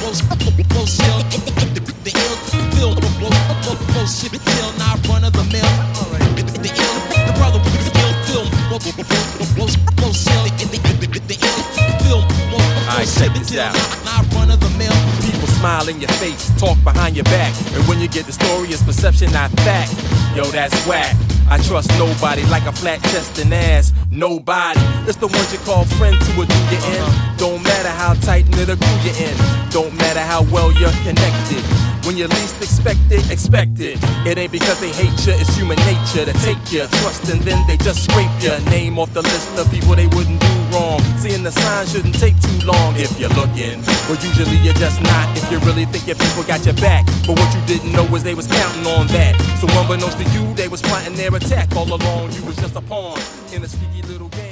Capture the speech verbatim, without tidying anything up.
The ill film, bullshit kill, not run of the mill. The ill, the brother with the ill film, the ill film. Alright, check this out. Not run of the mill. People smile in your face, talk behind your back, and when you get the story, it's perception, not fact. Yo, that's whack. I trust nobody like a flat chest and ass. Nobody. It's the ones you call friends who will do you in. Don't matter how tight knit a crew you're in. Don't matter how well you're connected. When you least expect it, expect it. It ain't because they hate you, it's human nature to take you. Trust and then they just scrape your name off the list of people they wouldn't do wrong. Seeing the sign shouldn't take too long if you're looking. Well, usually you're just not if you really think your people got your back. But what you didn't know was they was counting on that. So unbeknownst to you, they was plotting their attack all along. You was just a pawn in a sneaky little game.